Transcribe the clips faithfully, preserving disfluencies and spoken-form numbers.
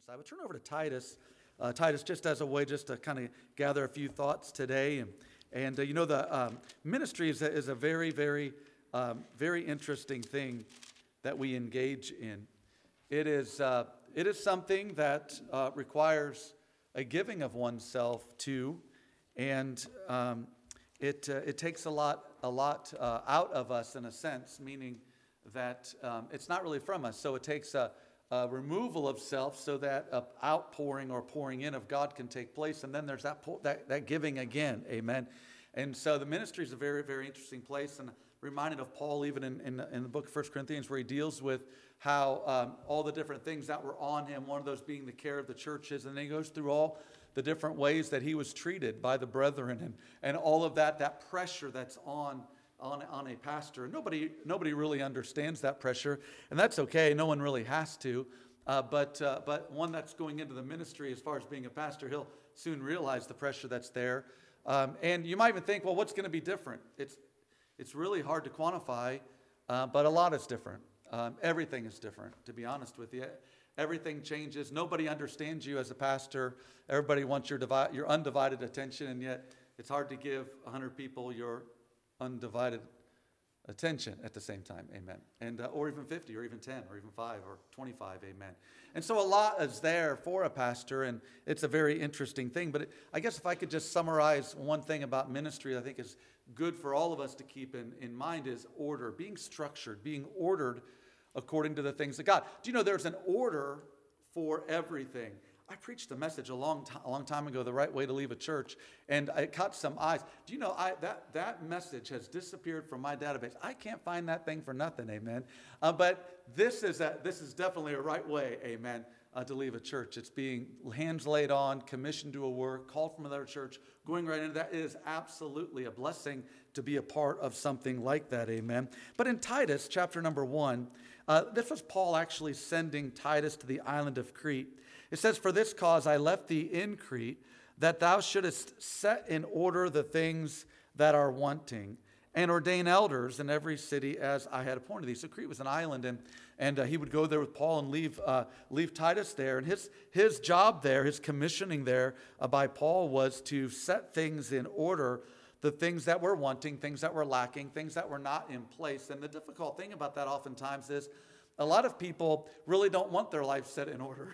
I would turn over to Titus. Uh, Titus, just as a way just to kind of gather a few thoughts today. And, and uh, you know, the um, ministry is a, is a very, very, um, very interesting thing that we engage in. It is, uh, it is something that uh, requires a giving of oneself to, and um, it, uh, it takes a lot, a lot uh, out of us in a sense, meaning that um, it's not really from us. So it takes a Uh, removal of self so that uh, outpouring or pouring in of God can take place. And then there's that, pour, that that giving again. Amen. And so the ministry is a very, very interesting place. And reminded of Paul even in, in, in the book of First Corinthians, where he deals with how um, all the different things that were on him, one of those being the care of the churches. And then he goes through all the different ways that he was treated by the brethren and, and all of that, that pressure that's on On, on a pastor. Nobody nobody really understands that pressure, and that's okay. No one really has to. Uh, but uh, but one that's going into the ministry, as far as being a pastor, he'll soon realize the pressure that's there. Um, and you might even think, well, what's going to be different? It's it's really hard to quantify, uh, but a lot is different. Um, everything is different, to be honest with you. Everything changes. Nobody understands you as a pastor. Everybody wants your divi- your undivided attention, and yet it's hard to give one hundred people your undivided attention at the same time, amen. And uh, or even fifty, or even ten, or even five, or twenty-five, amen. And so a lot is there for a pastor, and it's a very interesting thing. But it, I guess if I could just summarize one thing about ministry I think is good for all of us to keep in, in mind is order, being structured, being ordered according to the things of God. Do you know there's an order for everything? I preached a message a long, time, a long time ago, The Right Way to Leave a Church, and it caught some eyes. Do you know I, that, that message has disappeared from my database? I can't find that thing for nothing, amen. Uh, but this is, a, this is definitely a right way, amen, uh, to leave a church. It's being hands laid on, commissioned to a work, called from another church, going right into that. It is absolutely a blessing to be a part of something like that, amen. But in Titus, chapter number one, uh, this was Paul actually sending Titus to the island of Crete. It says, "For this cause I left thee in Crete, that thou shouldest set in order the things that are wanting, and ordain elders in every city as I had appointed thee." So Crete was an island, and, and uh, he would go there with Paul and leave uh, leave Titus there. And his, his job there, his commissioning there uh, by Paul was to set things in order, the things that were wanting, things that were lacking, things that were not in place. And the difficult thing about that oftentimes is a lot of people really don't want their life set in order.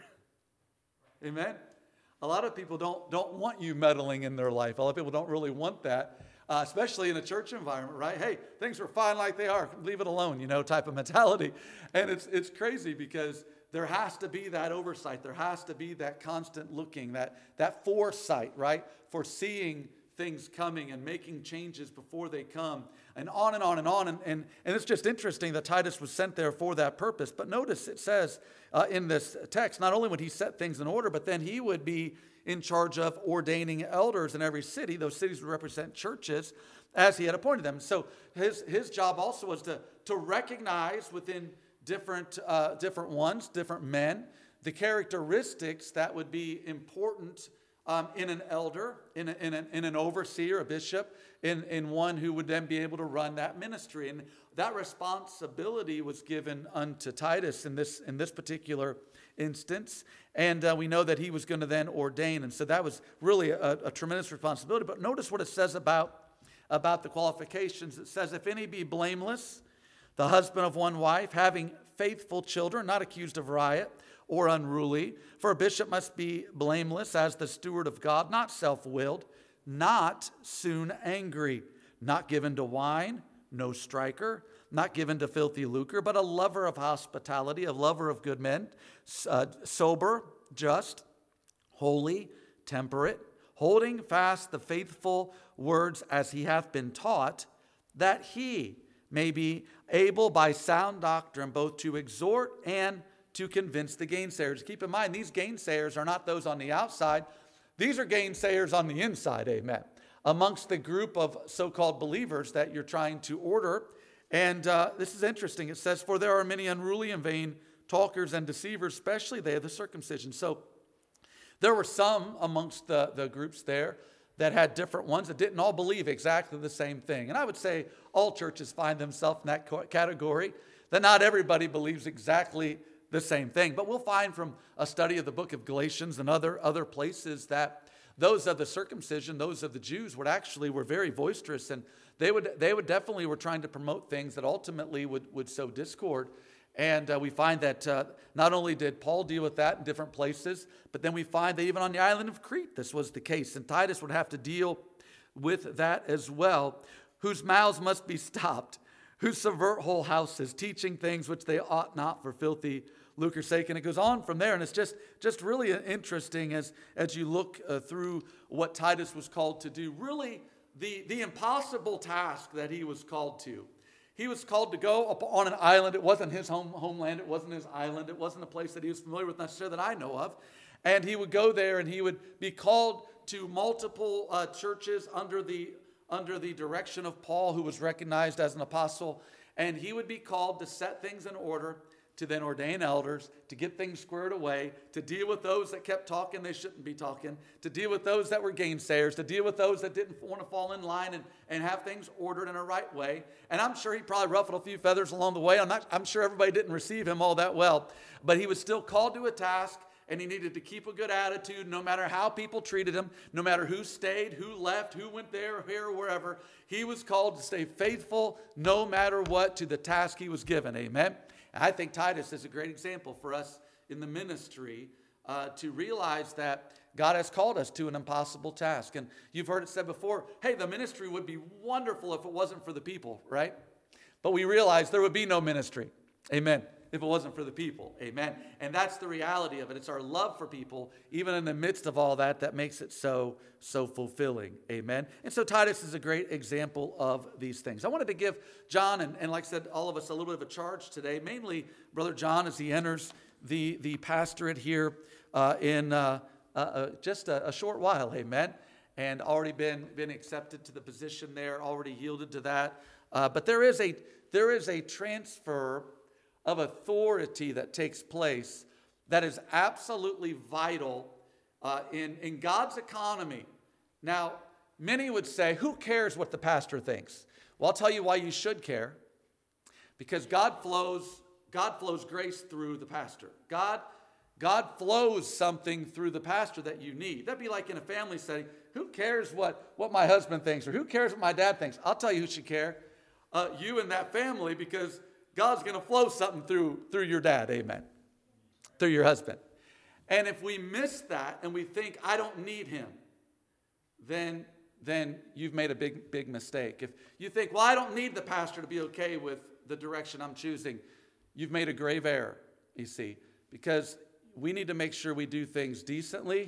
Amen? A lot of people don't, don't want you meddling in their life. A lot of people don't really want that, uh, especially in a church environment, right? Hey, things are fine like they are. Leave it alone, you know, type of mentality. And it's it's crazy because there has to be that oversight. There has to be that constant looking, that, that foresight, right? Foreseeing things coming and making changes before they come, and on and on and on. And, and, and it's just interesting that Titus was sent there for that purpose. But notice it says uh, in this text, not only would he set things in order, but then he would be in charge of ordaining elders in every city. Those cities would represent churches as he had appointed them. So his, his job also was to, to recognize within different, uh, different ones, different men, the characteristics that would be important Um, in an elder, in, a, in, an, in an overseer, a bishop, in, in one who would then be able to run that ministry. And that responsibility was given unto Titus in this, in this particular instance. And uh, we know that he was going to then ordain. And so that was really a, a tremendous responsibility. But notice what it says about, about the qualifications. It says, "If any be blameless, the husband of one wife, having faithful children, not accused of riot or unruly. For a bishop must be blameless as the steward of God, not self-willed, not soon angry, not given to wine, no striker, not given to filthy lucre, but a lover of hospitality, a lover of good men, uh, sober, just, holy, temperate, holding fast the faithful words as he hath been taught, that he may be able by sound doctrine both to exhort and to convince the gainsayers." Keep in mind, these gainsayers are not those on the outside. These are gainsayers on the inside, amen, amongst the group of so-called believers that you're trying to order. And uh, this is interesting. It says, "For there are many unruly and vain talkers and deceivers, especially they of the circumcision." So there were some amongst the, the groups there that had different ones that didn't all believe exactly the same thing. And I would say all churches find themselves in that category, that not everybody believes exactly the same thing. But we'll find from a study of the book of Galatians and other, other places that those of the circumcision, those of the Jews, would actually were very boisterous, and they would they would definitely were trying to promote things that ultimately would, would sow discord. And uh, we find that uh, not only did Paul deal with that in different places, but then we find that even on the island of Crete, this was the case. And Titus would have to deal with that as well, whose mouths must be stopped, who subvert whole houses, teaching things which they ought not for filthy lucre's sake. And it goes on from there, and it's just, just really interesting as, as you look uh, through what Titus was called to do. Really, the, the impossible task that he was called to. He was called to go up on an island. It wasn't his home homeland. It wasn't his island. It wasn't a place that he was familiar with necessarily that I know of. And he would go there, and he would be called to multiple uh, churches under the under the direction of Paul, who was recognized as an apostle. And he would be called to set things in order, to then ordain elders, to get things squared away, to deal with those that kept talking they shouldn't be talking, to deal with those that were gainsayers, to deal with those that didn't want to fall in line and, and have things ordered in a right way. And I'm sure he probably ruffled a few feathers along the way. I'm, not, I'm sure everybody didn't receive him all that well. But he was still called to a task, and he needed to keep a good attitude no matter how people treated him, no matter who stayed, who left, who went there, here, or wherever. He was called to stay faithful no matter what to the task he was given. Amen. I think Titus is a great example for us in the ministry uh, to realize that God has called us to an impossible task. And you've heard it said before, hey, the ministry would be wonderful if it wasn't for the people, right? But we realize there would be no ministry. Amen. If it wasn't for the people. Amen. And that's the reality of it. It's our love for people, even in the midst of all that, that makes it so, so fulfilling. Amen. And so Titus is a great example of these things. I wanted to give John, and, and like I said, all of us a little bit of a charge today, mainly Brother John as he enters the, the pastorate here uh, in uh, uh, uh, just a, a short while. Amen. And already been, been accepted to the position there, already yielded to that. Uh, but there is a there is a transfer of authority that takes place that is absolutely vital uh, in, in God's economy. Now, many would say, who cares what the pastor thinks? Well, I'll tell you why you should care. Because God flows, God flows grace through the pastor. God, God flows something through the pastor that you need. That'd be like in a family setting. Who cares what, what my husband thinks, or who cares what my dad thinks? I'll tell you who should care. Uh, you and that family, because God's going to flow something through, through your dad, amen, through your husband. And if we miss that and we think, I don't need him, then, then you've made a big, big mistake. If you think, well, I don't need the pastor to be okay with the direction I'm choosing, you've made a grave error, you see, because we need to make sure we do things decently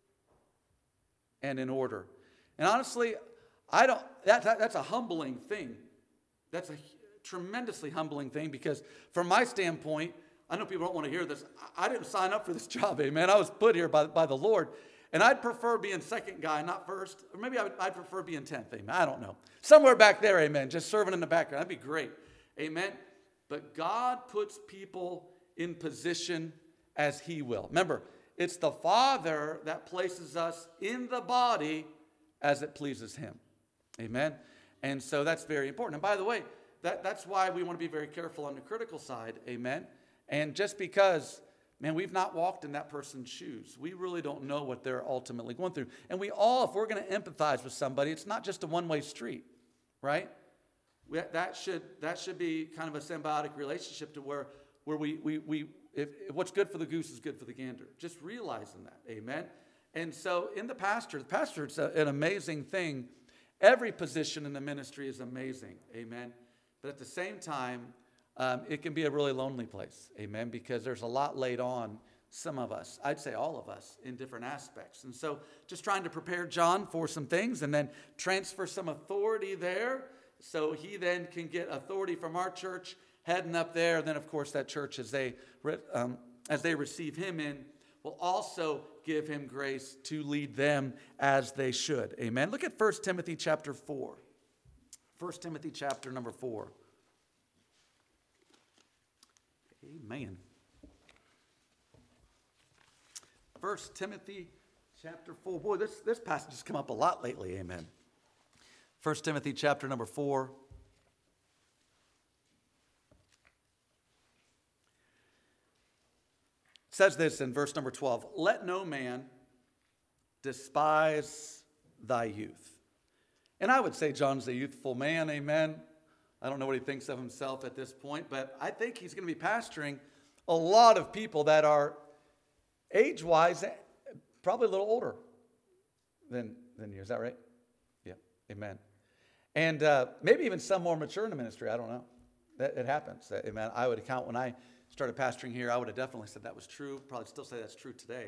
and in order. And honestly, I don't, that, that, that's a humbling thing. That's a tremendously humbling thing, because from my standpoint, I know people don't want to hear this. I didn't sign up for this job, amen. I was put here by, by the Lord, and I'd prefer being second guy, not first. Or maybe I would, I'd prefer being tenth, amen. I don't know. Somewhere back there, amen, just serving in the background. That'd be great, amen. But God puts people in position as he will. Remember, it's the Father that places us in the body as it pleases him, amen. And so that's very important. And by the way, That, that's why we want to be very careful on the critical side, amen? And just because, man, we've not walked in that person's shoes. We really don't know what they're ultimately going through. And we all, if we're going to empathize with somebody, it's not just a one-way street, right? We, that should that should be kind of a symbiotic relationship to where, where we, we, we if, if what's good for the goose is good for the gander. Just realizing that, amen? And so in the pastor, the pastor, it's a, an amazing thing. Every position in the ministry is amazing, amen? But at the same time, um, it can be a really lonely place, amen, because there's a lot laid on some of us, I'd say all of us, in different aspects. And so just trying to prepare John for some things and then transfer some authority there so he then can get authority from our church heading up there. And then, of course, that church, as they, um, as they receive him in, will also give him grace to lead them as they should, amen. Look at First Timothy chapter four. First Timothy chapter number four. Amen. First Timothy chapter four. Boy, this, this passage has come up a lot lately. Amen. First Timothy chapter number four. says this in verse number twelve, let no man despise thy youth. And I would say John's a youthful man, amen. I don't know what he thinks of himself at this point, but I think he's going to be pastoring a lot of people that are age-wise probably a little older than, than you. Is that right? Yeah, amen. And uh, maybe even some more mature in the ministry. I don't know. That, it happens. Amen. I would account when I started pastoring here, I would have definitely said that was true. Probably still say that's true today.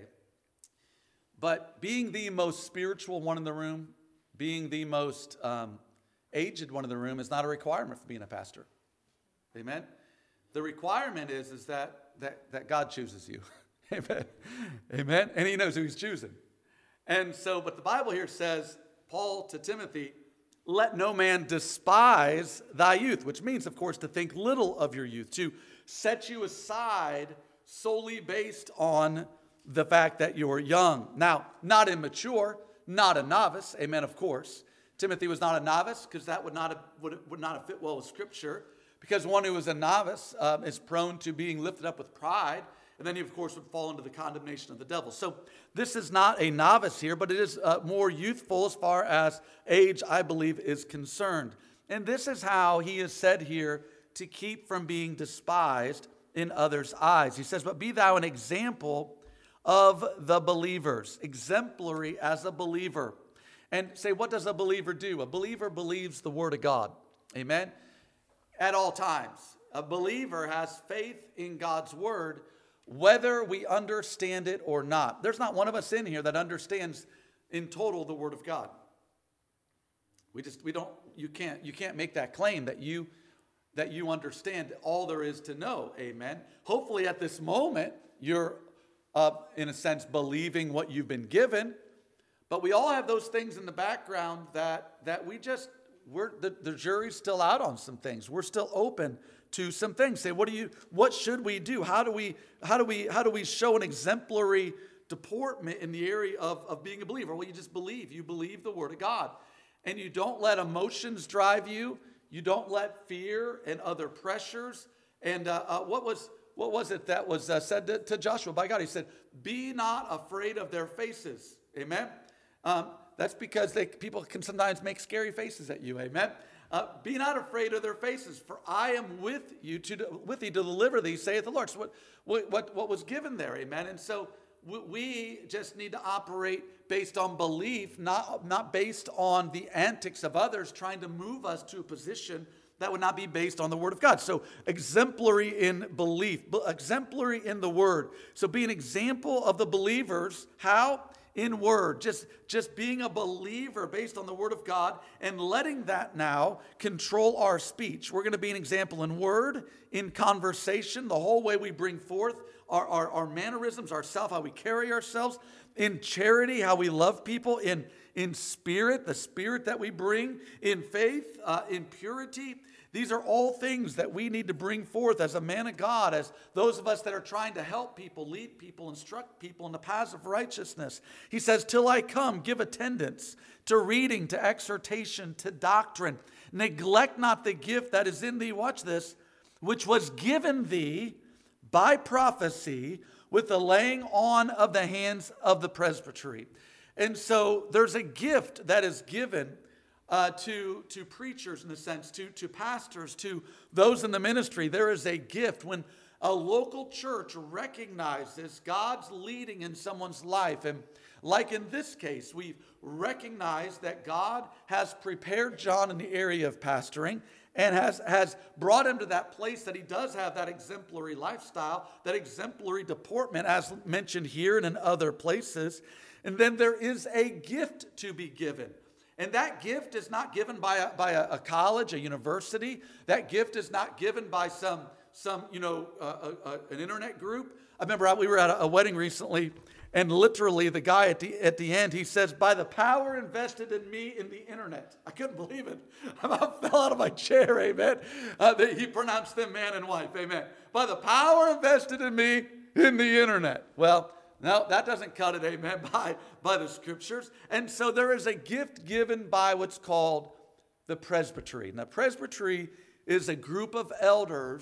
But being the most spiritual one in the room, being the most um, aged one in the room is not a requirement for being a pastor. Amen. The requirement is, is that, that, that God chooses you. Amen. Amen. And he knows who he's choosing. And so, but the Bible here says, Paul to Timothy, let no man despise thy youth, which means, of course, to think little of your youth, to set you aside solely based on the fact that you're young. Now, not immature, not a novice, amen, of course. Timothy was not a novice because that would not have, would, would not have fit well with Scripture, because one who is a novice um, is prone to being lifted up with pride, and then he, of course, would fall into the condemnation of the devil. So this is not a novice here, but it is uh, more youthful as far as age, I believe, is concerned. And this is how he is said here to keep from being despised in others' eyes. He says, but be thou an example of the believers, exemplary as a believer. And say, what does a believer do? A believer believes the Word of God. Amen? At all times. A believer has faith in God's Word, whether we understand it or not. There's not one of us in here that understands in total the Word of God. We just, we don't, you can't, you can't make that claim that you, that you understand all there is to know. Amen. Hopefully at this moment, you're, uh, in a sense, believing what you've been given. But we all have those things in the background that, that we just, we're, the, the jury's still out on some things. We're still open to some things. Say, what do you, what should we do? How do we, how do we, how do we show an exemplary deportment in the area of, of being a believer? Well, you just believe. You believe the Word of God. And you don't let emotions drive you. You don't let fear and other pressures. And uh, uh, what was what was it that was uh, said to, to Joshua by God? He said, be not afraid of their faces. Amen. Um, that's because they, people can sometimes make scary faces at you. Amen. Uh, be not afraid of their faces, for I am with you to with thee to deliver thee, saith the Lord. So what what what, what was given there? Amen. And so we just need to operate based on belief, not, not based on the antics of others trying to move us to a position that would not be based on the Word of God. So exemplary in belief, exemplary in the Word. So be an example of the believers. How? In word. Just, just being a believer based on the Word of God and letting that now control our speech. We're going to be an example in word, in conversation, the whole way we bring forth our, our, our mannerisms, ourselves, how we carry ourselves, in charity, how we love people, in, in spirit, the spirit that we bring, in faith, uh, in purity. These are all things that we need to bring forth as a man of God, as those of us that are trying to help people, lead people, instruct people in the paths of righteousness. He says, till I come, give attendance to reading, to exhortation, to doctrine. Neglect not the gift that is in thee, watch this, which was given thee by prophecy with the laying on of the hands of the presbytery. And so there's a gift that is given Uh, to, to preachers, in a sense, to, to pastors, to those in the ministry. There is a gift when a local church recognizes God's leading in someone's life. And like in this case, we recognize that God has prepared John in the area of pastoring and has, has brought him to that place that he does have that exemplary lifestyle, that exemplary deportment, as mentioned here and in other places. And then there is a gift to be given. And that gift is not given by a, by a, a college, a university. That gift is not given by some, some you know, uh, uh, an internet group. I remember we were at a, a wedding recently, and literally the guy at the at the end, he says, by the power invested in me in the internet. I couldn't believe it. I about fell out of my chair, amen. Uh, he pronounced them man and wife, amen. By the power invested in me in the internet. Well, no, that doesn't cut it, amen, by, by the Scriptures. And so there is a gift given by what's called the presbytery. Now, presbytery is a group of elders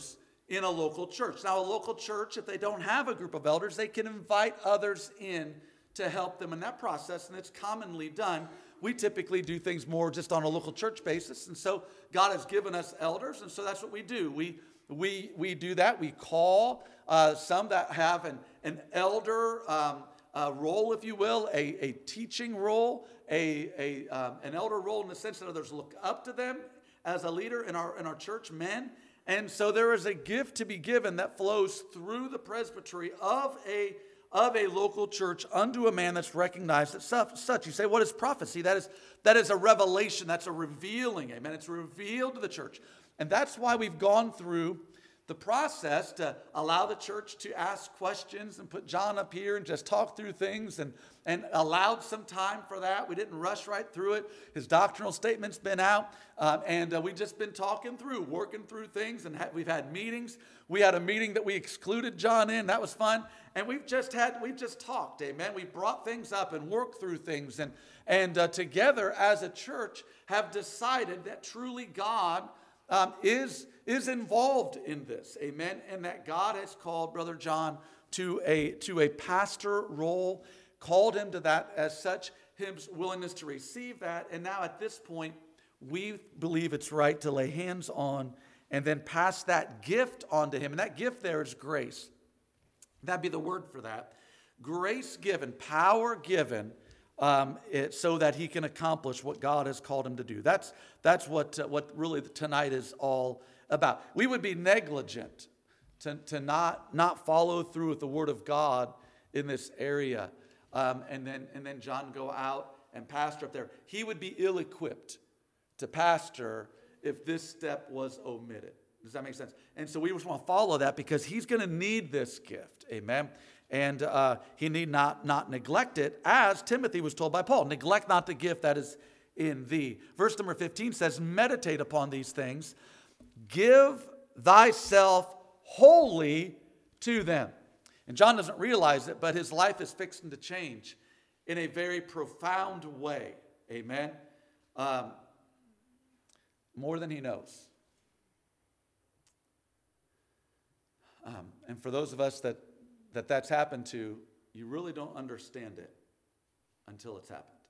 in a local church. Now, a local church, if they don't have a group of elders, they can invite others in to help them in that process, and it's commonly done. We typically do things more just on a local church basis, and so God has given us elders, and so that's what we do. We we we do that. We call uh, some that have an, an elder um, uh, role, if you will, a, a teaching role, a, a um, an elder role in the sense that others look up to them as a leader in our in our church, men. And so there is a gift to be given that flows through the presbytery of a of a local church unto a man that's recognized as such. You say, what is prophecy? That is that is a revelation. That's a revealing. Amen. It's revealed to the church. And that's why we've gone through the process to allow the church to ask questions and put John up here and just talk through things and, and allowed some time for that. We didn't rush right through it. His doctrinal statement's been out, um, and uh, we've just been talking through, working through things, and ha- we've had meetings. We had a meeting that we excluded John in. That was fun. And we've just had, we've just talked, amen. We brought things up and worked through things, and, and uh, together as a church have decided that truly God Um, is, is involved in this, amen, and that God has called Brother John to a, to a pastor role, called him to that as such, his willingness to receive that, and now at this point, we believe it's right to lay hands on and then pass that gift on to him, and that gift there is grace. That'd be the word for that. Grace given, power given, Um, it, so that he can accomplish what God has called him to do. That's, that's what, uh, what really tonight is all about. We would be negligent to, to not, not follow through with the word of God in this area. Um, and, then, and then John go out and pastor up there. He would be ill-equipped to pastor if this step was omitted. Does that make sense? And so we just want to follow that because he's going to need this gift. Amen. And uh, he need not, not neglect it, as Timothy was told by Paul. Neglect not the gift that is in thee. Verse number fifteen says, meditate upon these things. Give thyself wholly to them. And John doesn't realize it, but his life is fixing to change in a very profound way. Amen. Um, more than he knows. Um, and for those of us that that that's happened to, you really don't understand it until it's happened.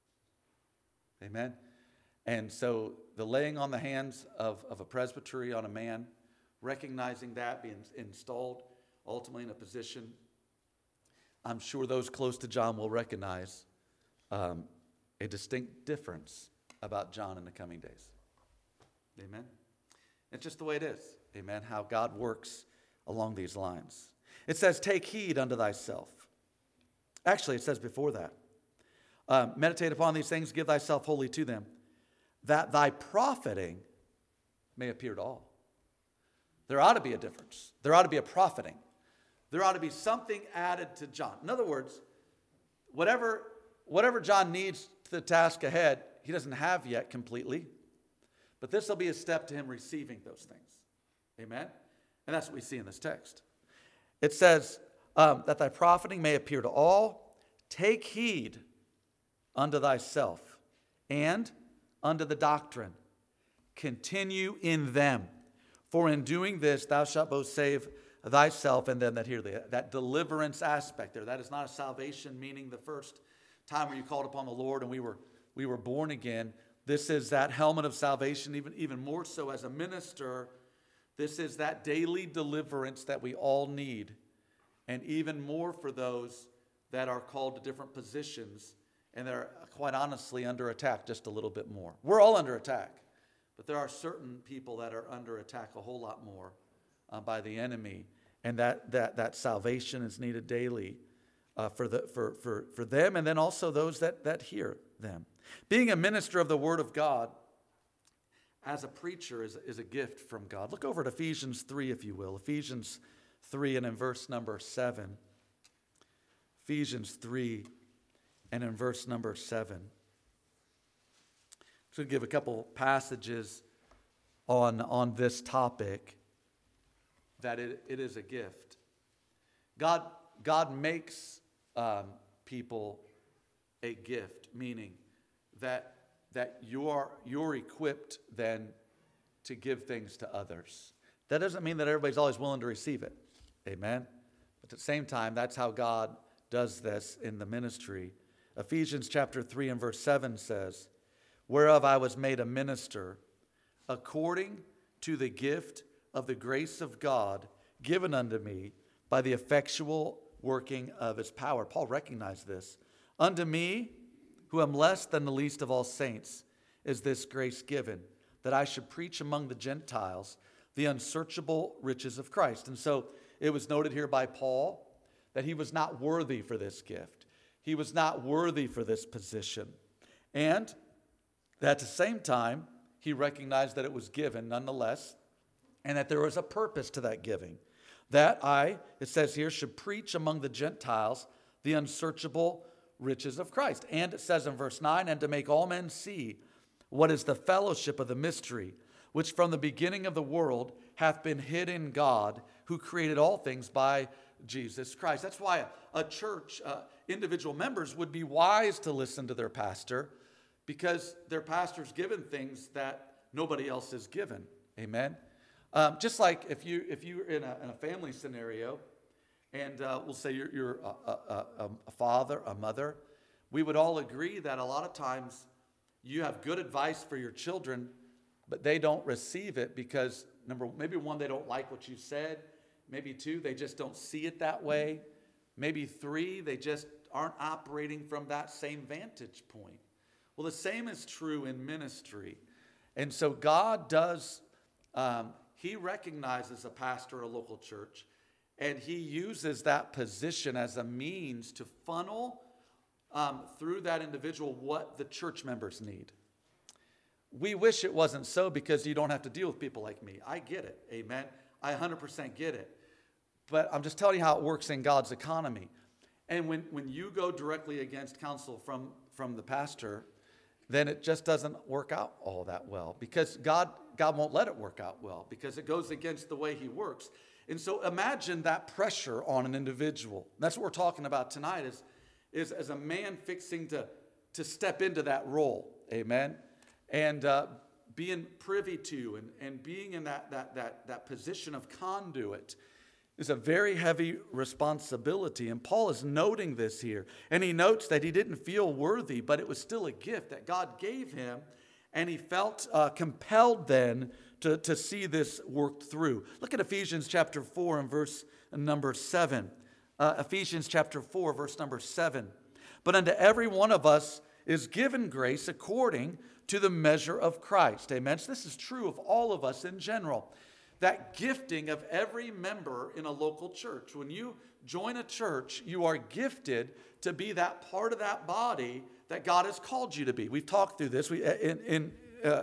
Amen? And so the laying on the hands of, of a presbytery on a man, recognizing that, being installed ultimately in a position, I'm sure those close to John will recognize um, a distinct difference about John in the coming days. Amen? It's just the way it is. Amen? How God works along these lines. It says, take heed unto thyself. Actually, it says before that, uh, meditate upon these things, give thyself wholly to them, that thy profiting may appear to all. There ought to be a difference. There ought to be a profiting. There ought to be something added to John. In other words, whatever, whatever John needs to the task ahead, he doesn't have yet completely. But this will be a step to him receiving those things. Amen? And that's what we see in this text. It says, um, that thy profiting may appear to all. Take heed unto thyself and unto the doctrine. Continue in them. For in doing this, thou shalt both save thyself and them that hear thee. That deliverance aspect there. That is not a salvation, meaning the first time where you called upon the Lord and we were, we were born again. This is that helmet of salvation, even, even more so as a minister. This is that daily deliverance that we all need, and even more for those that are called to different positions and they're quite honestly under attack just a little bit more. We're all under attack, but there are certain people that are under attack a whole lot more uh, by the enemy, and that that that salvation is needed daily uh, for the for for for them, and then also those that that hear them. Being a minister of the Word of God, as a preacher, is, is a gift from God. Look over at Ephesians three, if you will. Ephesians three and in verse number seven. Ephesians three and in verse number seven. I'm just going to give a couple passages on, on this topic, that it, it is a gift. God, God makes um, people a gift, meaning that that you're, you're equipped then to give things to others, That doesn't mean that everybody's always willing to receive it. Amen? But at the same time, that's how God does this in the ministry. Ephesians chapter three and verse seven says, whereof I was made a minister according to the gift of the grace of God given unto me by the effectual working of his power. Paul recognized this. Unto me, who am less than the least of all saints, is this grace given, that I should preach among the Gentiles the unsearchable riches of Christ. And so it was noted here by Paul that he was not worthy for this gift. He was not worthy for this position. And at the same time, he recognized that it was given nonetheless, and that there was a purpose to that giving. That I, it says here, should preach among the Gentiles the unsearchable riches of Christ. And it says in verse nine, and to make all men see what is the fellowship of the mystery, which from the beginning of the world hath been hid in God, who created all things by Jesus Christ. That's why a, a church, uh, individual members would be wise to listen to their pastor, because their pastor's given things that nobody else is given. Amen? Um, just like if, you, if you're in a, in a family scenario, and uh, we'll say you're, you're a, a, a, a father, a mother, we would all agree that a lot of times you have good advice for your children, but they don't receive it because, number maybe one, they don't like what you said. Maybe two, they just don't see it that way. Maybe three, they just aren't operating from that same vantage point. Well, the same is true in ministry. And so God does, um, he recognizes a pastor, a local church, and he uses that position as a means to funnel um, through that individual what the church members need. We wish it wasn't so because you don't have to deal with people like me. I get it. Amen. I one hundred percent get it. But I'm just telling you how it works in God's economy. And when, when you go directly against counsel from, from the pastor, then it just doesn't work out all that well, because God, God won't let it work out well, because it goes against the way he works. And so imagine that pressure on an individual. That's what we're talking about tonight, is, is as a man fixing to, to step into that role. Amen. And uh, being privy to and, and being in that, that, that, that position of conduit is a very heavy responsibility. And Paul is noting this here. And he notes that he didn't feel worthy, but it was still a gift that God gave him. And he felt uh, compelled then to, to see this worked through. Look at Ephesians chapter four and verse number seven. Uh, Ephesians chapter four, verse number seven. But unto every one of us is given grace according to the measure of Christ. Amen. So this is true of all of us in general. That gifting of every member in a local church. When you join a church, you are gifted to be that part of that body that God has called you to be. We've talked through this in, in, uh,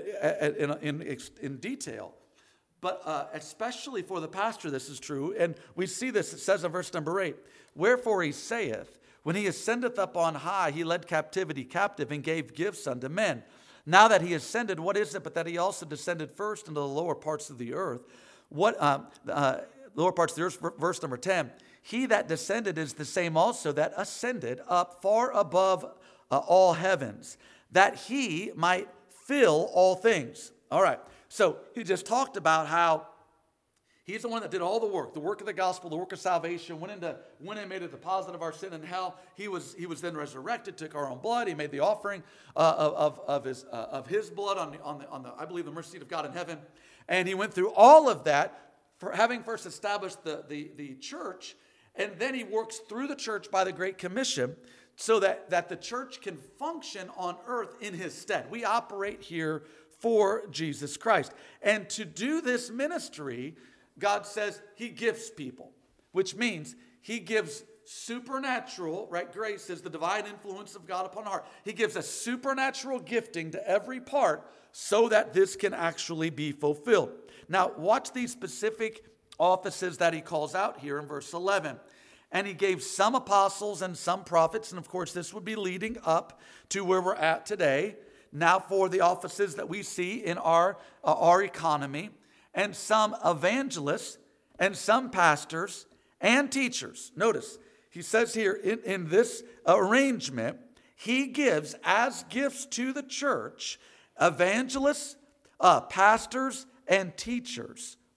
in, in, in detail. But uh, especially for the pastor, this is true. And we see this, it says in verse number eight, wherefore he saith, when he ascendeth up on high, he led captivity captive and gave gifts unto men. Now that he ascended, what is it but that he also descended first into the lower parts of the earth? What uh, uh, lower parts of the earth, verse number ten. He that descended is the same also that ascended up far above uh, all heavens, that he might fill all things. All right, so he just talked about how he's the one that did all the work, the work of the gospel, the work of salvation, went into, went and made a deposit of our sin in hell. He was, he was then resurrected, took our own blood. He made the offering uh, of, of, his, uh, of his blood on the, on, the, on the, I believe, the mercy seat of God in heaven. And he went through all of that, for having first established the, the, the church. And then he works through the church by the Great Commission so that, that the church can function on earth in his stead. We operate here for Jesus Christ. And to do this ministry, God says he gives people, which means he gives supernatural, right? Grace is the divine influence of God upon the heart. He gives a supernatural gifting to every part so that this can actually be fulfilled. Now, watch these specific offices that he calls out here in verse eleven. And he gave some apostles and some prophets, and of course this would be leading up to where we're at today. Now for the offices that we see in our, uh, our economy, and some evangelists, and some pastors, and teachers. Notice, he says here in, in this arrangement, he gives as gifts to the church evangelists, uh, pastors, and teachers.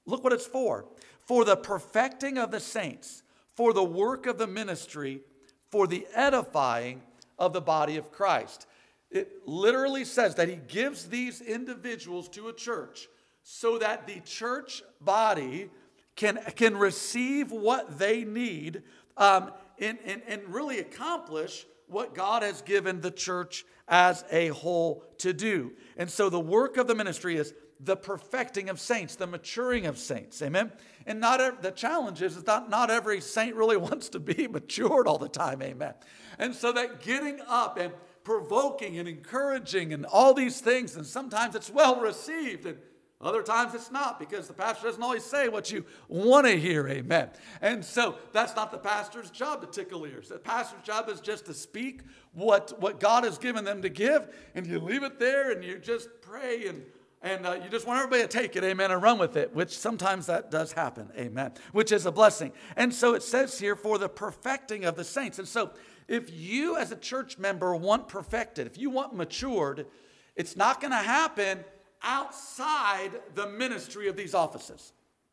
Look what it's for. For the perfecting of the saints, for the work of the ministry, for the edifying of the body of Christ. It literally says that he gives these individuals to a church so that the church body can, can receive what they need um, and, and, and really accomplish what God has given the church as a whole to do. And so the work of the ministry is the perfecting of saints, the maturing of saints. Amen? And not every, the challenge is, is not, not every saint really wants to be matured all the time. Amen? And so that getting up and provoking and encouraging and all these things, and sometimes it's well received, and other times it's not, because the pastor doesn't always say what you want to hear, amen. And so that's not the pastor's job to tickle ears. The pastor's job is just to speak what, what God has given them to give, and you leave it there, and you just pray, and, and uh, you just want everybody to take it, amen, and run with it, which sometimes that does happen, amen, which is a blessing. And so it says here, for the perfecting of the saints. And so if you as a church member want perfected, if you want matured, it's not going to happen outside the ministry of these offices.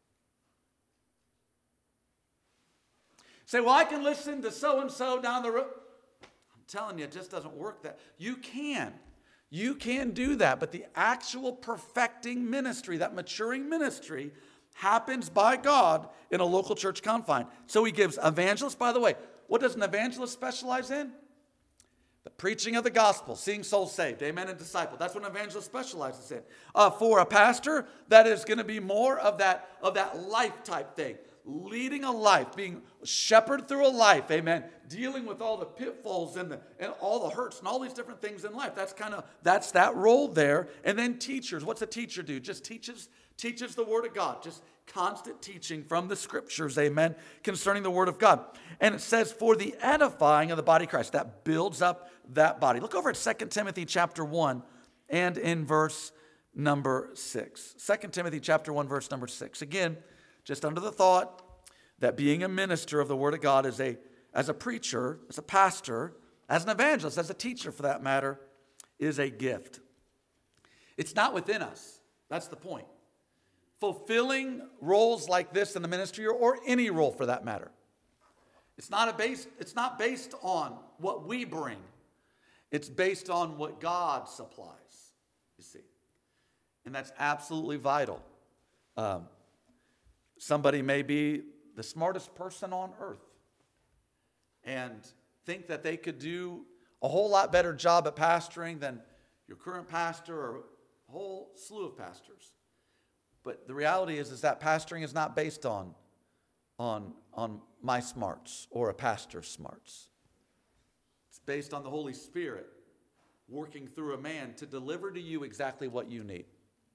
Say, well, I can listen to so-and-so down the road. I'm telling you, it just doesn't work that. You can. You can do that, but the actual perfecting ministry, that maturing ministry, happens by God in a local church confine. So he gives evangelists, by the way. What does an evangelist specialize in? The preaching of the gospel, seeing souls saved, amen, and disciple. That's what an evangelist specializes in. Uh, for a pastor, that is going to be more of that, of that life type thing. Leading a life, being shepherded through a life, amen. Dealing with all the pitfalls and, the, and all the hurts and all these different things in life. That's kind of, that's that role there. And then teachers. What's a teacher do? Just teaches, teaches the word of God. Just constant teaching from the scriptures, amen, concerning the word of God. And it says, for the edifying of the body of Christ. That builds up that body. Look over at Second Timothy chapter one and in verse number six. Second Timothy chapter one, verse number six. Again, just under the thought that being a minister of the word of God is a, as a preacher, as a pastor, as an evangelist, as a teacher for that matter, is a gift. It's not within us. That's the point. Fulfilling roles like this in the ministry, or, or any role for that matter, it's not a base, it's not based on what we bring. It's based on what God supplies, you see. And that's absolutely vital. Um, somebody may be the smartest person on earth and think that they could do a whole lot better job at pastoring than your current pastor or a whole slew of pastors. But the reality is, is that pastoring is not based on, on, on my smarts or a pastor's smarts. It's based on the Holy Spirit working through a man to deliver to you exactly what you need.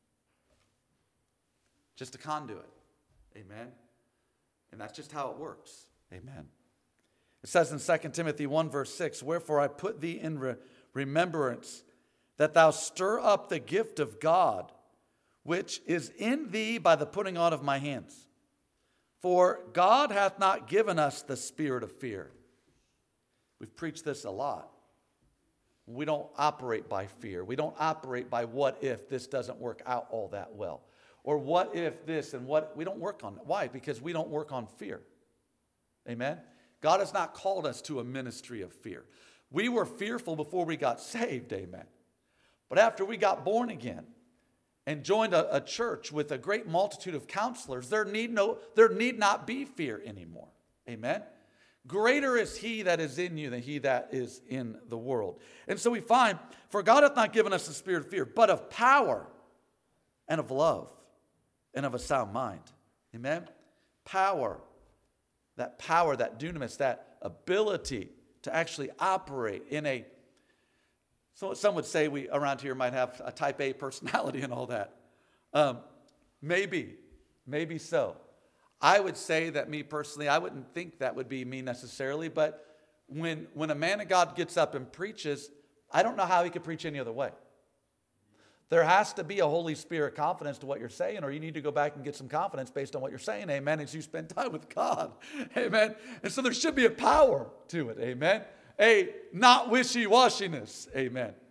Just a conduit. Amen. And that's just how it works. Amen. It says in Second Timothy one verse six, wherefore I put thee in re- remembrance that thou stir up the gift of God, which is in thee by the putting on of my hands. For God hath not given us the spirit of fear. We've preached this a lot. We don't operate by fear. We don't operate by what if this doesn't work out all that well. Or what if this and what, we don't work on it. Why? Because we don't work on fear. Amen? God has not called us to a ministry of fear. We were fearful before we got saved, amen. But after we got born again and joined a, a church with a great multitude of counselors, there need no, there need not be fear anymore. Amen? Greater is he that is in you than he that is in the world. And so we find, for God hath not given us the spirit of fear, but of power and of love and of a sound mind. Amen? Power. That power, that dunamis, that ability to actually operate in a, so some would say we around here might have a type A personality and all that. Um, maybe, maybe so. I would say that me personally, I wouldn't think that would be me necessarily, but when, when a man of God gets up and preaches, I don't know how he could preach any other way. There has to be a Holy Spirit confidence to what you're saying, or you need to go back and get some confidence based on what you're saying, amen, as you spend time with God, amen. And so there should be a power to it, amen. A not wishy-washiness, amen.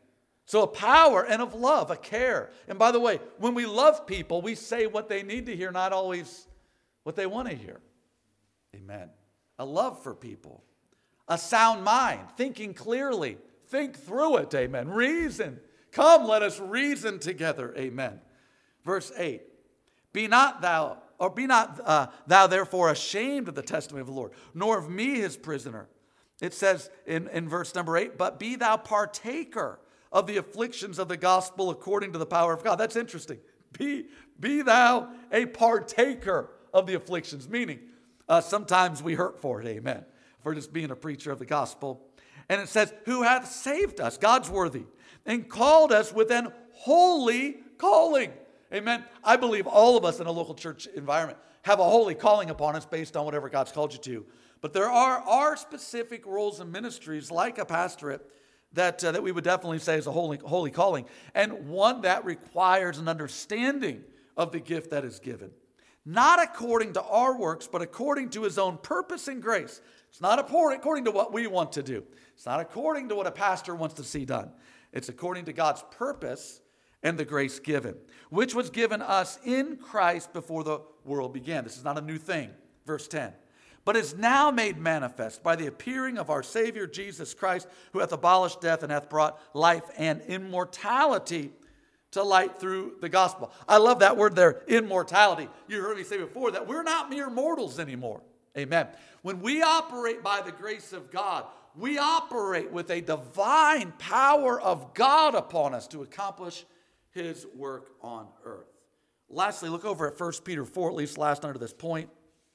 So a power and of love, a care. And by the way, when we love people, we say what they need to hear, not always what they want to hear. Amen. A love for people. A sound mind, thinking clearly. Think through it, amen. Reason. Come, let us reason together, amen. Verse eight. Be not thou, or be not uh, thou therefore ashamed of the testimony of the Lord, nor of me his prisoner. It says in, in verse number eight, but be thou partaker of the afflictions of the gospel according to the power of God. That's interesting. Be, be thou a partaker of the afflictions, meaning uh, sometimes we hurt for it, amen, for just being a preacher of the gospel. And it says, who hath saved us, God's worthy, and called us with an holy calling. Amen. I believe all of us in a local church environment have a holy calling upon us based on whatever God's called you to. But there are, are specific roles and ministries like a pastorate that, uh, that we would definitely say is a holy, holy calling, and one that requires an understanding of the gift that is given. Not according to our works, but according to his own purpose and grace. It's not according to what we want to do. It's not according to what a pastor wants to see done. It's according to God's purpose and the grace given, which was given us in Christ before the world began. This is not a new thing. Verse ten. But is now made manifest by the appearing of our Savior Jesus Christ, who hath abolished death and hath brought life and immortality to light through the gospel. I love that word there, immortality. You heard me say before that we're not mere mortals anymore. Amen. When we operate by the grace of God, we operate with a divine power of God upon us to accomplish his work on earth. Lastly, look over at First Peter four, at least last under this point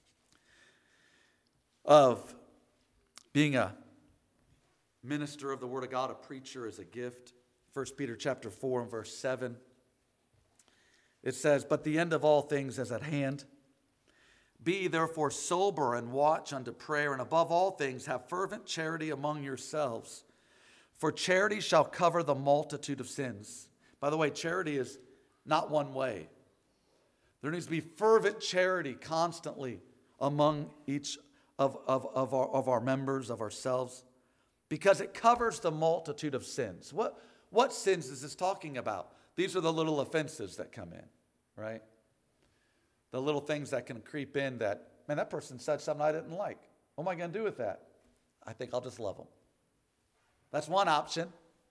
of being a minister of the Word of God, a preacher is a gift. First Peter chapter four and verse seven. It says, but the end of all things is at hand. Be therefore sober and watch unto prayer, and above all things have fervent charity among yourselves. For charity shall cover the multitude of sins. By the way, charity is not one way. There needs to be fervent charity constantly among each of, of, of, our, of our members, of ourselves, because it covers the multitude of sins. What, what sins is this talking about? These are the little offenses that come in, right? The little things that can creep in that, man, that person said something I didn't like. What am I going to do with that? I think I'll just love them. That's one option.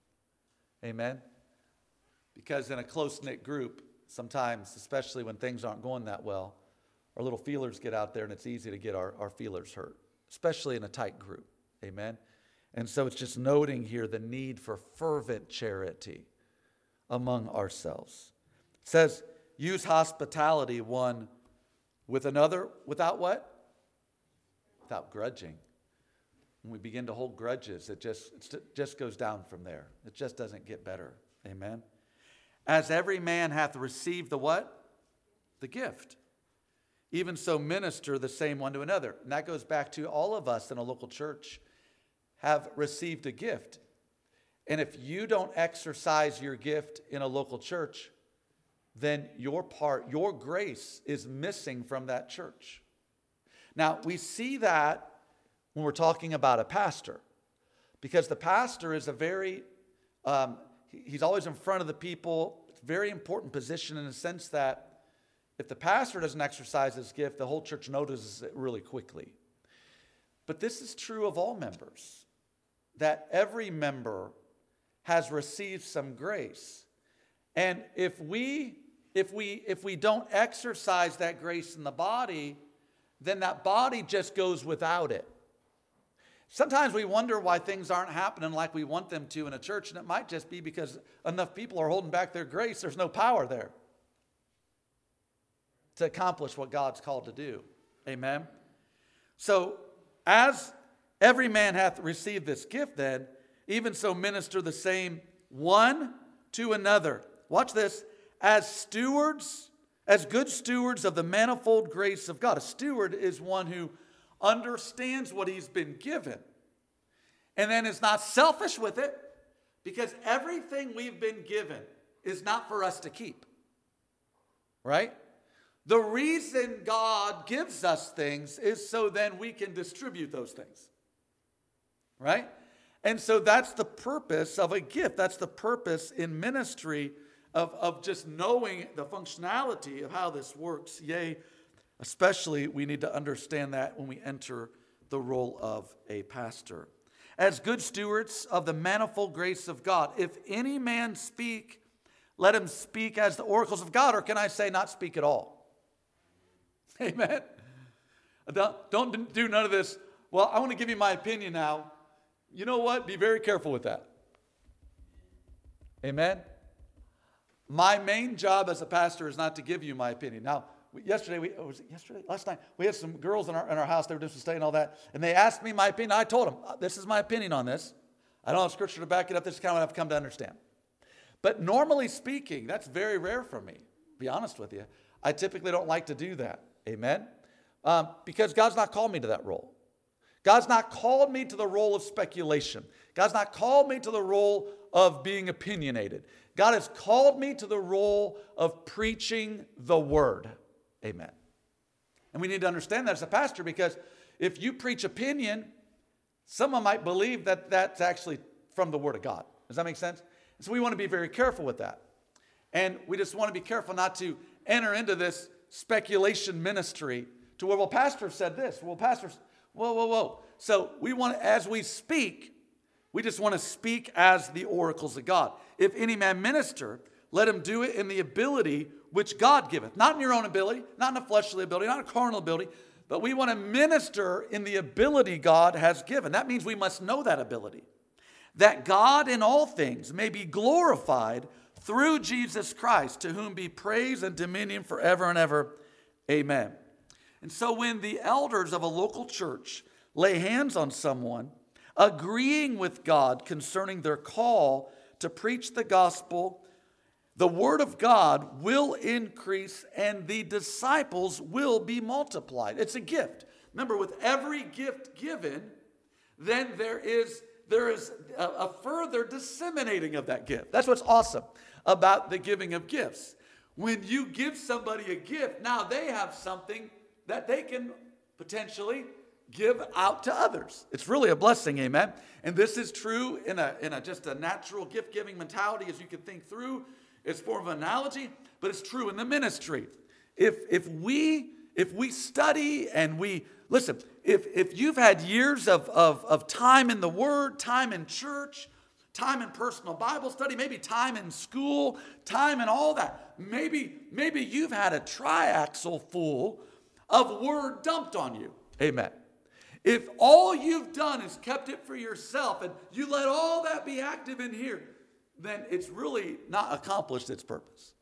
Amen. Because in a close-knit group, sometimes, especially when things aren't going that well, our little feelers get out there and it's easy to get our, our feelers hurt, especially in a tight group. Amen. And so it's just noting here the need for fervent charity among ourselves. It says, use hospitality one with another without what? Without grudging. When we begin to hold grudges, it just, it just goes down from there. It just doesn't get better. Amen. As every man hath received the what? The gift. Even so minister the same one to another. And that goes back to all of us in a local church have received a gift. And if you don't exercise your gift in a local church, then your part, your grace is missing from that church. Now, we see that when we're talking about a pastor, because the pastor is a very, um, he's always in front of the people. It's a very important position in the sense that if the pastor doesn't exercise his gift, the whole church notices it really quickly. But this is true of all members, that every member has received some grace. And if we if we if we don't exercise that grace in the body, then that body just goes without it. Sometimes we wonder why things aren't happening like we want them to in a church, and it might just be because enough people are holding back their grace. There's no power there to accomplish what God's called to do. Amen. So as every man hath received this gift, then even so minister the same one to another. Watch this. As stewards, as good stewards of the manifold grace of God. A steward is one who understands what he's been given and then is not selfish with it, because everything we've been given is not for us to keep. Right? The reason God gives us things is so then we can distribute those things. Right? And so that's the purpose of a gift. That's the purpose in ministry of, of just knowing the functionality of how this works. Yea, especially we need to understand that when we enter the role of a pastor. As good stewards of the manifold grace of God, if any man speak, let him speak as the oracles of God, or can I say not speak at all? Amen. Don't, don't do none of this. Well, I want to give you my opinion now. You know what? Be very careful with that. Amen. My main job as a pastor is not to give you my opinion. Now, yesterday, we, was it yesterday? Last night, we had some girls in our, in our house. They were doing some study and all that. And they asked me my opinion. I told them, this is my opinion on this. I don't have scripture to back it up. This is kind of what I've come to understand. But normally speaking, that's very rare for me, to be honest with you. I typically don't like to do that. Amen? Um, because God's not called me to that role. God's not called me to the role of speculation. God's not called me to the role of being opinionated. God has called me to the role of preaching the word. Amen. And we need to understand that as a pastor, because if you preach opinion, someone might believe that that's actually from the word of God. Does that make sense? And so we want to be very careful with that. And we just want to be careful not to enter into this speculation ministry to where, well, pastor said this. Well, pastor's, whoa, whoa, whoa. So we want to, as we speak, we just want to speak as the oracles of God. If any man minister, let him do it in the ability which God giveth. Not in your own ability, not in a fleshly ability, not a carnal ability, but we want to minister in the ability God has given. That means we must know that ability. That God in all things may be glorified through Jesus Christ, to whom be praise and dominion forever and ever. Amen. And so when the elders of a local church lay hands on someone, agreeing with God concerning their call to preach the gospel, the word of God will increase and the disciples will be multiplied. It's a gift. Remember, with every gift given, then there is, there is a, a further disseminating of that gift. That's what's awesome about the giving of gifts. When you give somebody a gift, now they have something that they can potentially give out to others. It's really a blessing, amen? And this is true in a, in a just a natural gift-giving mentality as you can think through. It's form of analogy, but it's true in the ministry. If, if, we, if we study and we, listen, if, if you've had years of, of, of time in the Word, time in church, time in personal Bible study, maybe time in school, time in all that, maybe, maybe you've had a triaxle full of Word dumped on you. Amen. If all you've done is kept it for yourself and you let all that be active in here, then it's really not accomplished its purpose.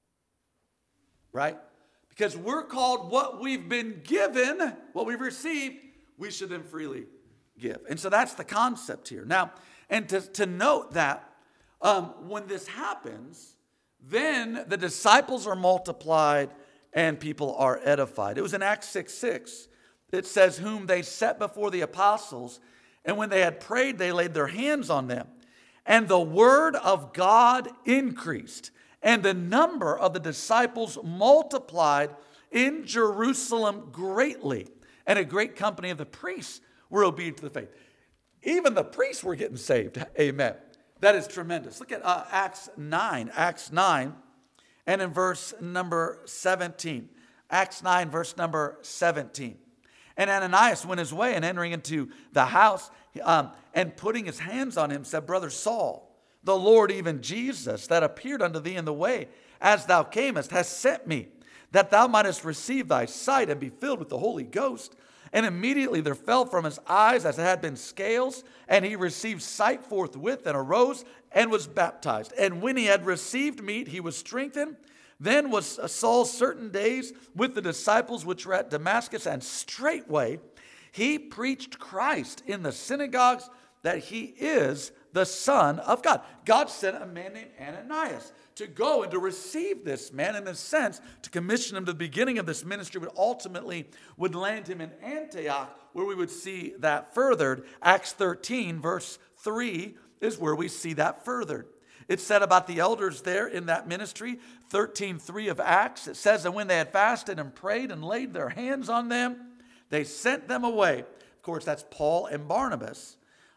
Right? Because we're called what we've been given, what we've received, we should then freely give. And so that's the concept here. Now, and to, to note that um, when this happens, then the disciples are multiplied and people are edified. It was in Acts six six. It says, whom they set before the apostles, and when they had prayed, they laid their hands on them. And the word of God increased, and the number of the disciples multiplied in Jerusalem greatly. And a great company of the priests were obedient to the faith. Even the priests were getting saved. Amen. That is tremendous. Look at uh, Acts nine. Acts nine, and in verse number seventeen. Acts nine, verse number seventeen. And Ananias went his way, and entering into the house um, and putting his hands on him, said, Brother Saul, the Lord, even Jesus, that appeared unto thee in the way as thou camest, has sent me, that thou mightest receive thy sight and be filled with the Holy Ghost. And immediately there fell from his eyes as it had been scales, and he received sight forthwith, and arose and was baptized. And when he had received meat, he was strengthened. Then was Saul certain days with the disciples which were at Damascus, and straightway he preached Christ in the synagogues, that he is the Son of God. God sent a man named Ananias to go and to receive this man, in a sense, to commission him to the beginning of this ministry, but ultimately would land him in Antioch, where we would see that furthered. Acts thirteen, verse three, is where we see that furthered. It said about the elders there in that ministry, thirteen three of Acts, it says, and when they had fasted and prayed and laid their hands on them, they sent them away. Of course, that's Paul and Barnabas.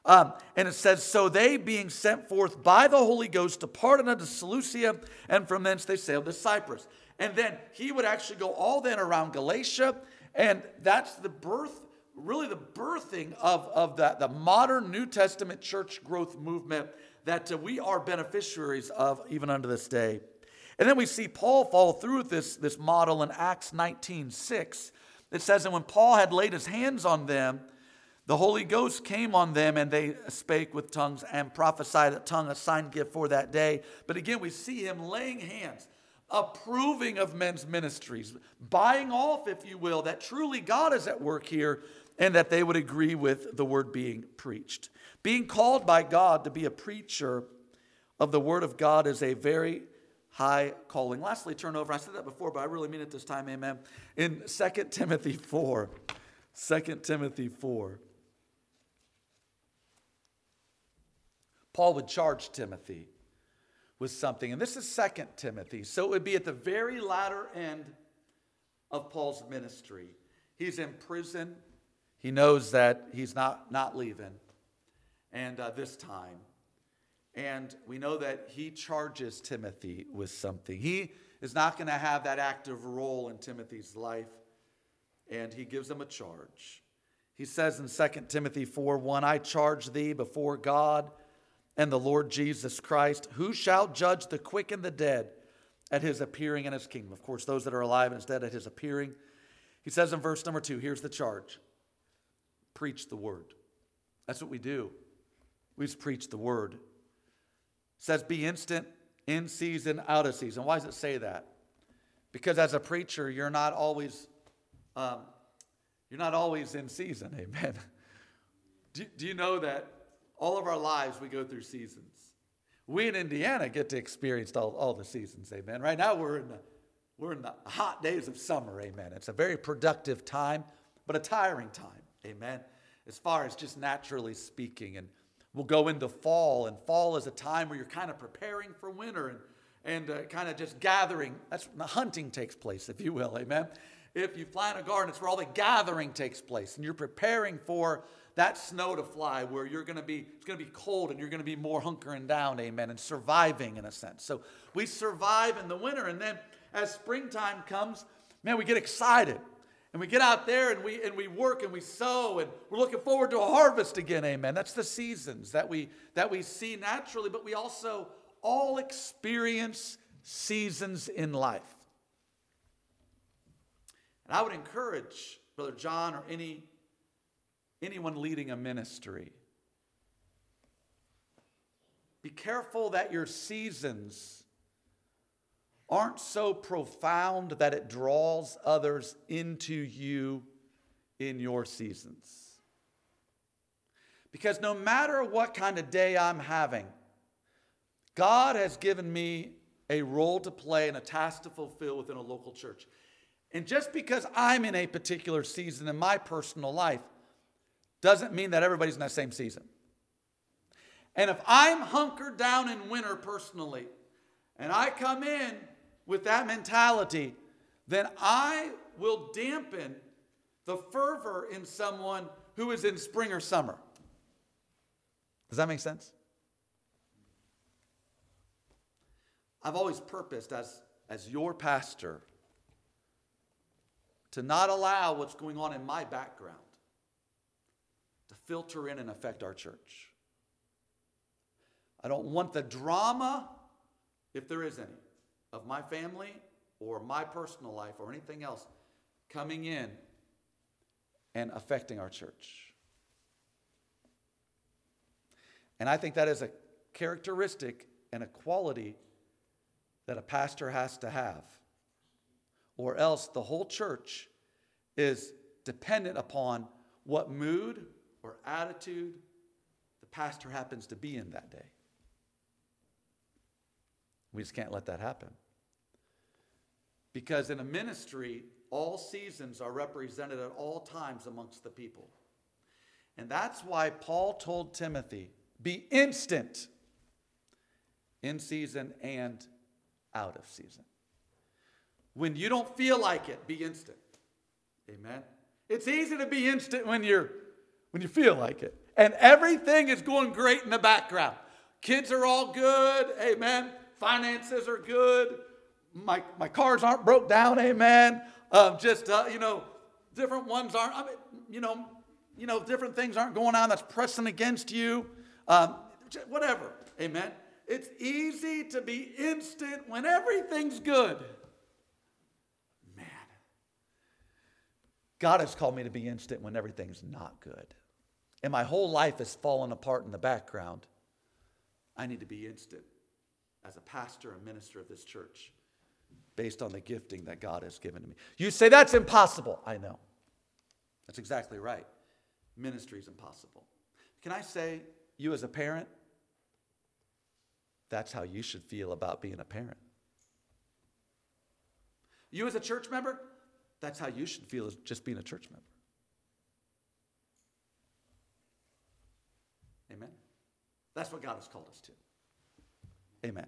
Um, and it says, so they being sent forth by the Holy Ghost departed unto Seleucia, and from thence they sailed to Cyprus. And then he would actually go all then around Galatia, and that's the birth, really the birthing of, of the, the modern New Testament church growth movement that uh, we are beneficiaries of even unto this day. And then we see Paul follow through with this, this model in Acts nineteen six. It says, and when Paul had laid his hands on them, the Holy Ghost came on them, and they spake with tongues and prophesied a tongue, a sign gift for that day. But again, we see him laying hands, approving of men's ministries, buying off, if you will, that truly God is at work here, and that they would agree with the word being preached. Being called by God to be a preacher of the word of God is a very high calling. Lastly, turn over. I said that before, but I really mean it this time, amen. In Second Timothy four. Second Timothy four. Paul would charge Timothy with something. And this is Second Timothy. So it would be at the very latter end of Paul's ministry. He's in prison. He knows that he's not, not leaving. And uh, this time. And we know that he charges Timothy with something. He is not going to have that active role in Timothy's life. And he gives him a charge. He says in Second Timothy four one, I charge thee before God and the Lord Jesus Christ, who shall judge the quick and the dead at his appearing in his kingdom. Of course, those that are alive and is dead at his appearing. He says in verse number two, here's the charge. Preach the word. That's what we do. We just preach the word. It says be instant, in season, out of season. Why does it say that? Because as a preacher, you're not always, um, you're not always in season. Amen. Do, do you know that all of our lives we go through seasons? We in Indiana get to experience all, all the seasons. Amen. Right now we're in the we're in the hot days of summer. Amen. It's a very productive time, but a tiring time. Amen. As far as just naturally speaking, and we'll go into fall, and fall is a time where you're kind of preparing for winter and, and uh, kind of just gathering. That's when the hunting takes place, if you will, amen? If you plant a garden, it's where all the gathering takes place, and you're preparing for that snow to fly, where you're going to be, it's going to be cold, and you're going to be more hunkering down, amen, and surviving in a sense. So we survive in the winter, and then as springtime comes, man, we get excited. And we get out there and we and we work and we sow, and we're looking forward to a harvest again, amen. That's the seasons that we that we see naturally, but we also all experience seasons in life. And I would encourage Brother John or any anyone leading a ministry, be careful that your seasons aren't so profound that it draws others into you in your seasons. Because no matter what kind of day I'm having, God has given me a role to play and a task to fulfill within a local church. And just because I'm in a particular season in my personal life doesn't mean that everybody's in that same season. And if I'm hunkered down in winter personally, and I come in with that mentality, then I will dampen the fervor in someone who is in spring or summer. Does that make sense? I've always purposed as, as your pastor to not allow what's going on in my background to filter in and affect our church. I don't want the drama, if there is any, of my family or my personal life or anything else coming in and affecting our church. And I think that is a characteristic and a quality that a pastor has to have, or else the whole church is dependent upon what mood or attitude the pastor happens to be in that day. We just can't let that happen. Because in a ministry, all seasons are represented at all times amongst the people. And that's why Paul told Timothy, be instant in season and out of season. When you don't feel like it, be instant. Amen. It's easy to be instant when you're when you feel like it. and everything is going great in the background. Kids are all good, amen. Finances are good. My, my cars aren't broke down, amen. Um, just, uh, you know, different ones aren't, I mean, you know, you know, different things aren't going on that's pressing against you. Um, whatever, amen. It's easy to be instant when everything's good. Man, God has called me to be instant when everything's not good. And my whole life has fallen apart in the background. I need to be instant as a pastor and minister of this church based on the gifting that God has given to me. You say, that's impossible. I know. That's exactly right. Ministry is impossible. Can I say, you as a parent, that's how you should feel about being a parent. You as a church member, that's how you should feel as just being a church member. Amen. That's what God has called us to. Amen.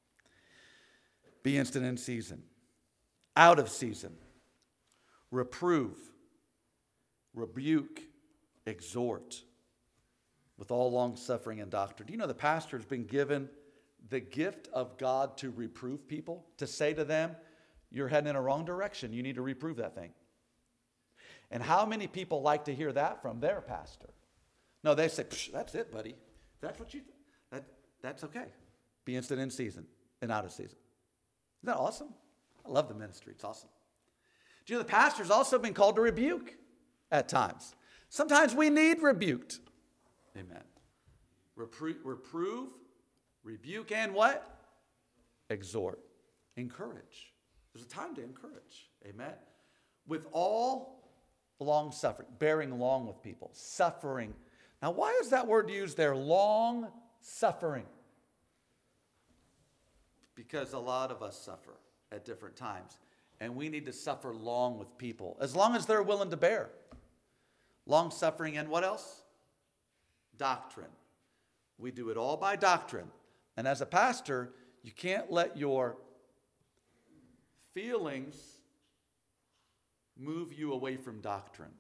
Be instant in season, out of season, reprove, rebuke, exhort, with all long suffering and doctrine. Do you know the pastor has been given the gift of God to reprove people, to say to them, you're heading in a wrong direction. You need to reprove that thing. And how many people like to hear that from their pastor? No, they say, that's it, buddy. That's what you, th- that, that's okay. Be instant in season and out of season. Isn't that awesome? I love the ministry. It's awesome. Do you know the pastor's also been called to rebuke at times? Sometimes we need rebuked. Amen. Repro- reprove, rebuke, and what? Exhort. Encourage. There's a time to encourage. Amen. With all long suffering, bearing long with people, suffering. Now, why is that word used there? Long suffering. Because a lot of us suffer at different times. And we need to suffer long with people, as long as they're willing to bear. Long suffering and what else? Doctrine. We do it all by doctrine. And as a pastor, you can't let your feelings move you away from doctrine.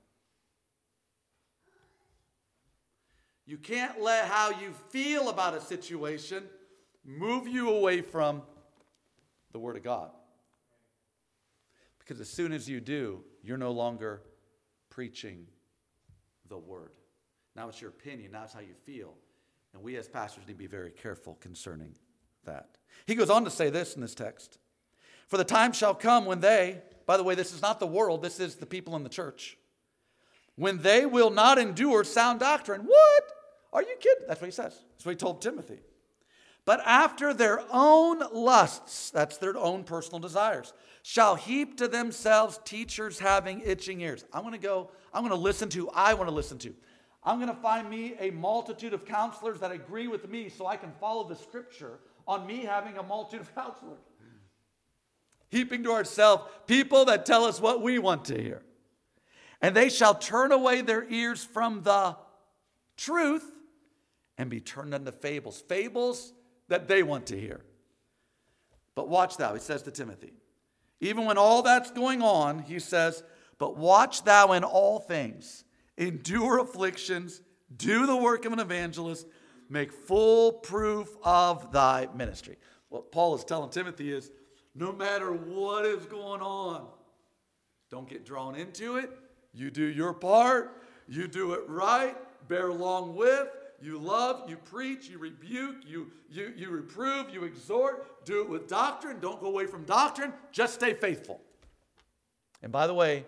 You can't let how you feel about a situation move you away from the Word of God. Because as soon as you do, you're no longer preaching the Word. Now it's your opinion, now it's how you feel. And we as pastors need to be very careful concerning that. He goes on to say this in this text. For the time shall come when they, by the way, this is not the world, this is the people in the church, when they will not endure sound doctrine. What? Are you kidding? That's what he says. That's what he told Timothy. But after their own lusts, that's their own personal desires, shall heap to themselves teachers having itching ears. I'm going to go, I'm going to listen to, I want to listen to. I'm going to find me a multitude of counselors that agree with me so I can follow the scripture on me having a multitude of counselors. Heaping to ourselves people that tell us what we want to hear. And they shall turn away their ears from the truth and be turned unto fables. Fables that they want to hear. But watch thou, he says to Timothy. Even when all that's going on, he says, but watch thou in all things. Endure afflictions. Do the work of an evangelist. Make full proof of thy ministry. What Paul is telling Timothy is, no matter what is going on, don't get drawn into it. You do your part. You do it right. Bear along with. You love, you preach, you rebuke, you, you, you reprove, you exhort. Do it with doctrine. Don't go away from doctrine. Just stay faithful. And by the way,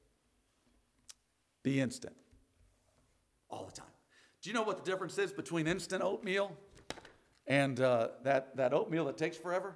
be instant. All the time. Do you know what the difference is between instant oatmeal and uh, that, that oatmeal that takes forever?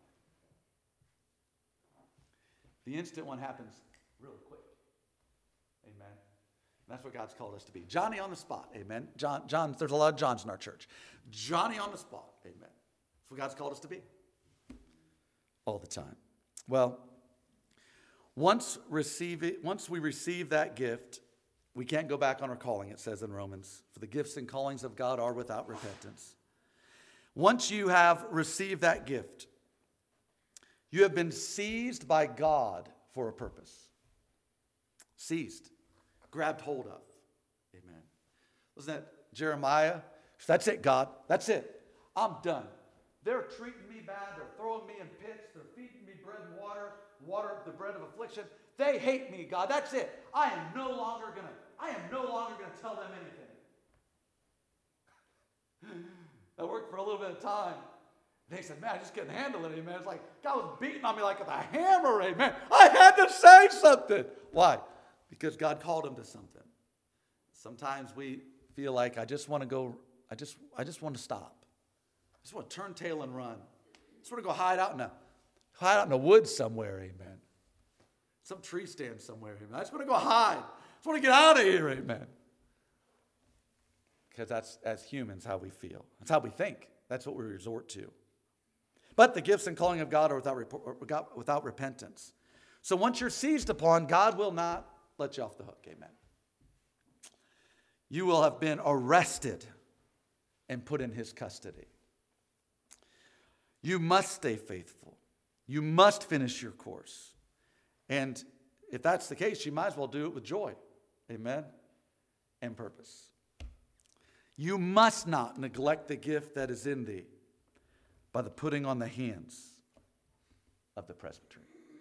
The instant one happens really quick. Amen. That's what God's called us to be. Johnny on the spot. Amen. John, John, there's a lot of Johns in our church. Johnny on the spot. Amen. That's what God's called us to be. All the time. Well, once receive it, once we receive that gift, we can't go back on our calling, it says in Romans. For the gifts and callings of God are without repentance. Once you have received that gift, you have been seized by God for a purpose. Seized. Grabbed hold of. Amen. Wasn't that Jeremiah. That's it, God. That's it. I'm done. They're treating me bad. They're throwing me in pits. They're feeding me bread and water, water, the bread of affliction. They hate me, God. That's it. I am no longer going to, I am no longer going to tell them anything. That worked for a little bit of time. They said, man, I just couldn't handle it, amen. It's like God was beating on me like with a hammer, amen. I had to say something. Why? Because God called him to something. Sometimes we feel like I just want to go, I just, I just want to stop. I just want to turn tail and run. I just want to go hide out in a, hide out in the woods somewhere, amen. Some tree stand somewhere, amen. I just want to go hide. I just want to get out of here, amen. Because that's, as humans, how we feel. That's how we think. That's what we resort to. But the gifts and calling of God are without, without repentance. So once you're seized upon, God will not let you off the hook, amen. You will have been arrested and put in his custody. You must stay faithful. You must finish your course. And if that's the case, you might as well do it with joy, amen, and purpose. You must not neglect the gift that is in thee by the putting on the hands of the presbytery.